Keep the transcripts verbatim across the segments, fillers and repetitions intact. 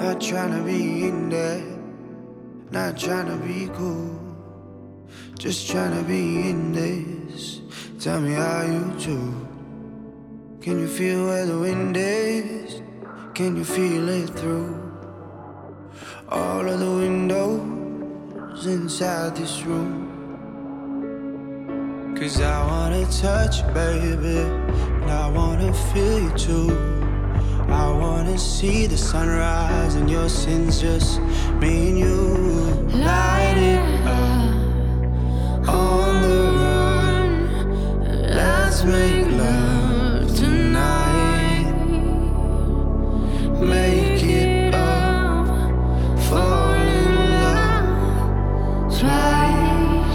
Not tryna be in there, not tryna be cool, just tryna be in this. Tell me how you do. Can you feel where the wind is? Can you feel it through all of the windows inside this room? Cause I wanna touch you, baby, and I wanna feel you too. I wanna see the sunrise and your sins, just me and you. Light it up on the run. Let's make love tonight. Make it up, fall in love twice.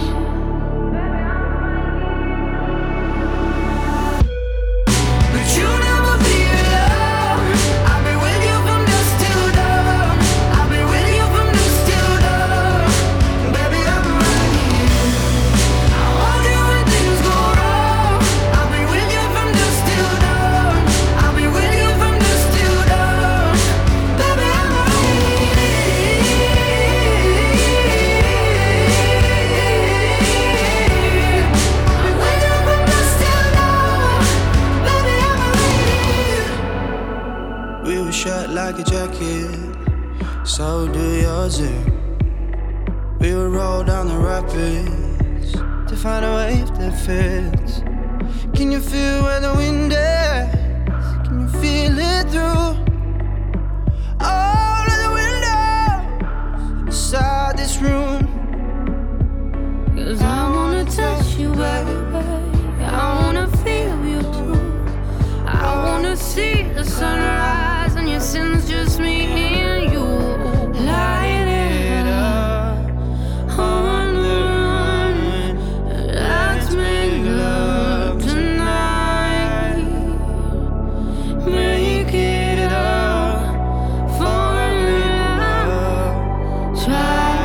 Shut like a jacket, so do yours. We would roll down the rapids to find a wave that fits. Can you feel where the wind is? Can you feel it through all of the windows inside this room? Cause I wanna touch you, baby, I wanna feel you too. I wanna see the sunrise and your sins, just me and you. Light it up on the run. Let's make love tonight. Make it up, fall in love, try.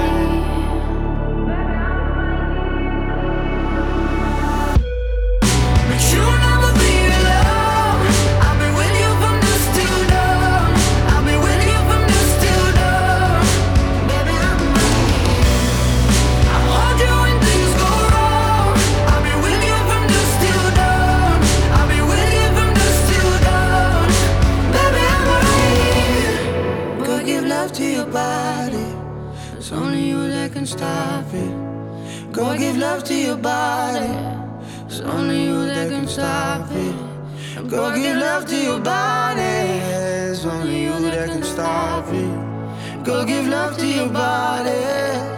But you'll never be alone. I've been with you from dusk till dawn. I've been with you from dusk till dawn. Baby, I'm ready. I hold you when things go wrong. I've been with you from dusk till dawn. I've been with you from dusk till dawn. Baby, I'm ready. Go give love to your body. It's only you that can stop it. Go give love to your body. It's only you that can stop it. Go give love to your body. It's only you that can stop it. Go give love to your body.